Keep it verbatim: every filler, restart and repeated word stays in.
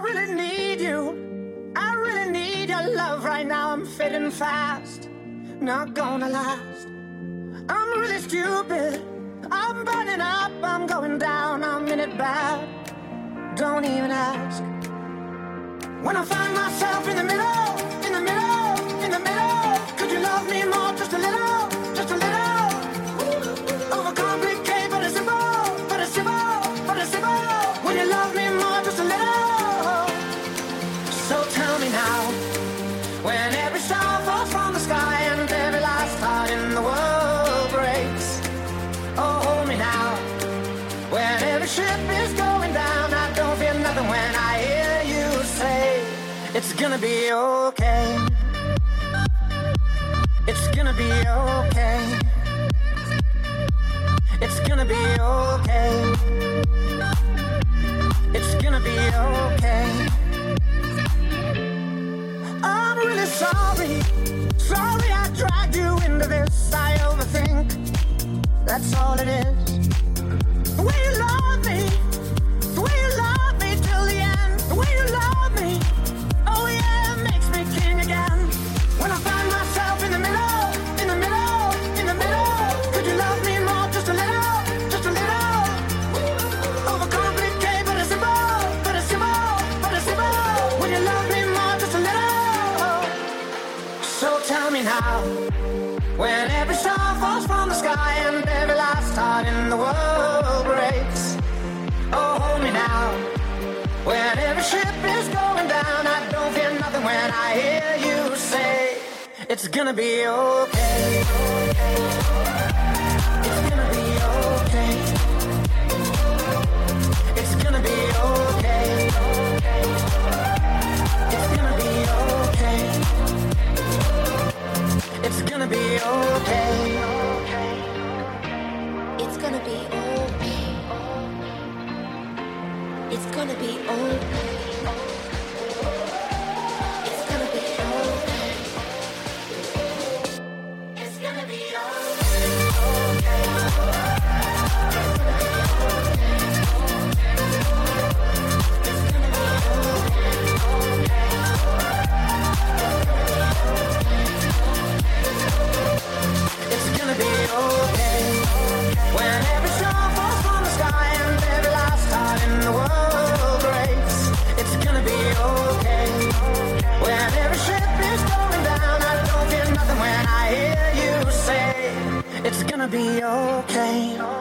really need you. I really need your love right now. I'm fading fast, not gonna last. I'm really stupid. I'm burning up, I'm going down, I'm in it bad. Don't even ask. When I find myself in the middle, in the middle, in the middle, could you love me more, just a little, just a little? Overcomplicate, but it's simple, but it's simple, but it's simple. When you love me more, just a little. So tell me now, when every star falls from the sky and every last heart in the world breaks. Oh, hold me now, when every ship is going down, I don't feel nothing when I hear you say, it's gonna be okay. It's gonna be okay. It's gonna be okay. It's gonna be okay. I'm really sorry. Sorry I dragged you into this. I overthink. That's all it is. The way you love me, the way you love me till the end, the way you love me, oh yeah, it makes me king again. When I find myself in the middle, in the middle, in the middle, could you love me more, just a little, just a little? Overcomplicate, but it's simple, but it's simple, but it's simple. When you love me more, just a little. So tell me now, when every star falls from the sky and every last heart in the world breaks. Oh, hold me now. When every ship is going down, I don't feel nothing when I hear you say, it's gonna be okay. It's gonna be okay. It's gonna be okay. It's gonna be okay. It's gonna be okay. It's gonna be okay. It's gonna be okay. It's gonna be okay. It's gonna be It's gonna be okay. When every star falls from the sky and every last heart in the world breaks. It's gonna be okay. When every ship is going down, I don't feel nothing when I hear you say, it's gonna be okay.